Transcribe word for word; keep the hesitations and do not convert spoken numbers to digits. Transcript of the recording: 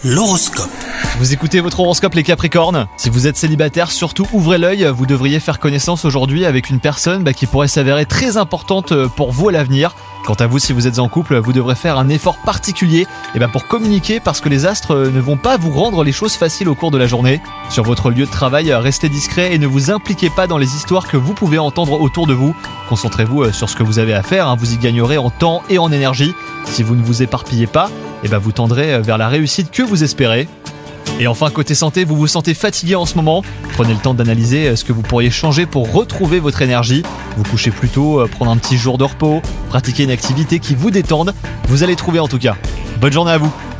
L'horoscope. Vous écoutez votre horoscope les Capricornes. Si vous êtes célibataire, surtout ouvrez l'œil, vous devriez faire connaissance aujourd'hui avec une personne bah, qui pourrait s'avérer très importante pour vous à l'avenir. Quant à vous, si vous êtes en couple, vous devrez faire un effort particulier et bah, pour communiquer parce que les astres ne vont pas vous rendre les choses faciles au cours de la journée. Sur votre lieu de travail, restez discret et ne vous impliquez pas dans les histoires que vous pouvez entendre autour de vous. Concentrez-vous sur ce que vous avez à faire, hein, vous y gagnerez en temps et en énergie. Si vous ne vous éparpillez pas, et bah, vous tendrez vers la réussite que vous espérez. Et enfin, côté santé, vous vous sentez fatigué en ce moment. Prenez le temps d'analyser ce que vous pourriez changer pour retrouver votre énergie. Vous couchez plus tôt, prendre un petit jour de repos, pratiquer une activité qui vous détende. Vous allez trouver en tout cas. Bonne journée à vous.